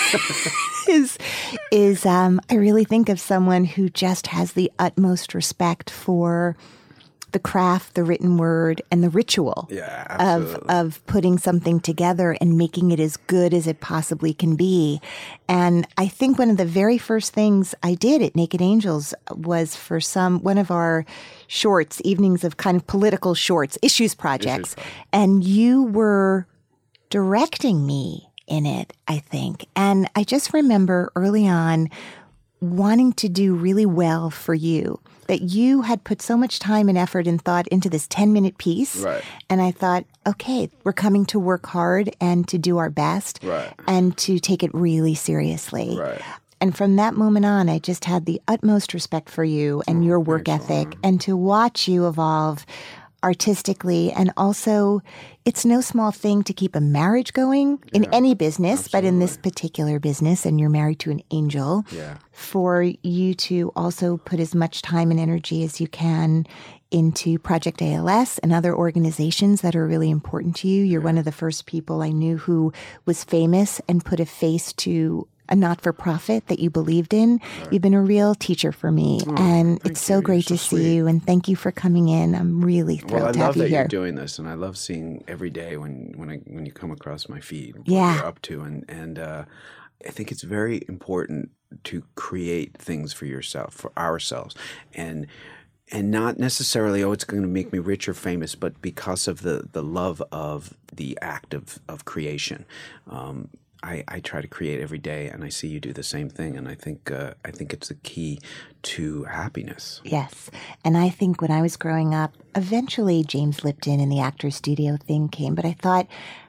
is is um, I really think of someone who just has the utmost respect for the craft, the written word, and the ritual Yeah, of absolutely. of putting something together and making it as good as it possibly can be. And I think one of the very first things I did at Naked Angels was for some one of our shorts, evenings of kind of political shorts, issues projects, and you were directing me in it, I think. And I just remember early on wanting to do really well for you, that you had put so much time and effort and thought into this ten-minute piece. Right. And I thought, okay, we're coming to work hard and to do our best Right. and to take it really seriously. Right. And from that moment on, I just had the utmost respect for you and your work thanks, ethic, Laura. and to watch you evolve artistically. And also, it's no small thing to keep a marriage going in any business, but in this particular business, and you're married to an angel, Yeah. for you to also put as much time and energy as you can into Project A L S and other organizations that are really important to you. You're one of the first people I knew who was famous and put a face to a not-for-profit that you believed in. You've been a real teacher for me, and it's so you. great You're to so see sweet. you, and thank you for coming in. I'm really thrilled Well, I to love have you that here. you're doing this, and I love seeing every day when when I when you come across my feed what Yeah. you're up to, and and uh, I think it's very important to create things for yourself, for ourselves, and and not necessarily, oh, it's going to make me rich or famous, but because of the the love of the act of of creation. Um, I, I try to create every day, and I see you do the same thing, and I think uh, I think it's the key to happiness. Yes. And I think when I was growing up, eventually James Lipton and the Actors Studio thing came, but I thought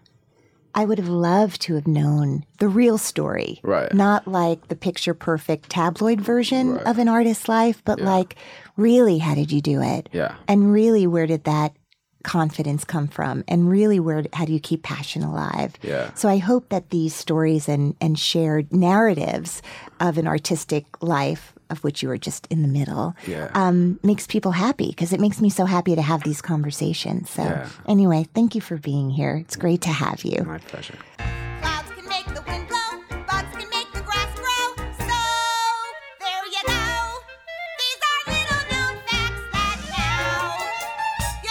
I would have loved to have known the real story. Right. Not like the picture perfect tabloid version Right. of an artist's life, but like, really, how did you do it? Yeah. And really, where did that confidence come from? And really, where how do you keep passion alive? Yeah. So I hope that these stories and, and shared narratives of an artistic life, of which you are just in the middle, Yeah. um, makes people happy, because it makes me so happy to have these conversations. So Yeah. anyway, thank you for being here. It's great to have you. My pleasure. Clouds can make the wind blow, bugs can make the grass grow. So, there you go. These are little known facts that now you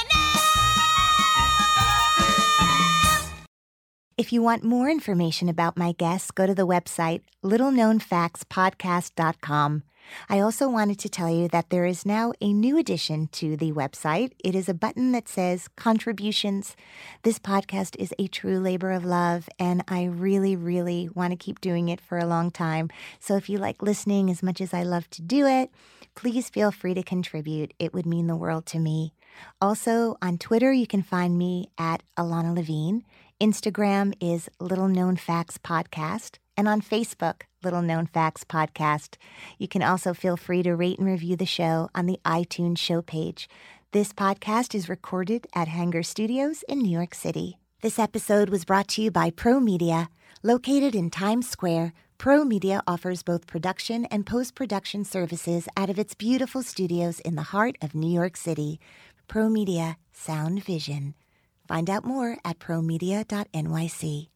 know. If you want more information about my guests, go to the website little known facts podcast dot com. I also wanted to tell you that there is now a new addition to the website. It is a button that says contributions. This podcast is a true labor of love, and I really, really want to keep doing it for a long time. So if you like listening as much as I love to do it, please feel free to contribute. It would mean the world to me. Also, on Twitter, you can find me at Alana Levine. Instagram is Little Known Facts Podcast. And on Facebook, Little Known Facts Podcast. You can also feel free to rate and review the show on the iTunes show page. This podcast is recorded at Hanger Studios in New York City. This episode was brought to you by Pro Media. Located in Times Square, Pro Media offers both production and post-production services out of its beautiful studios in the heart of New York City. Pro Media, Sound Vision. Find out more at pro media dot n y c.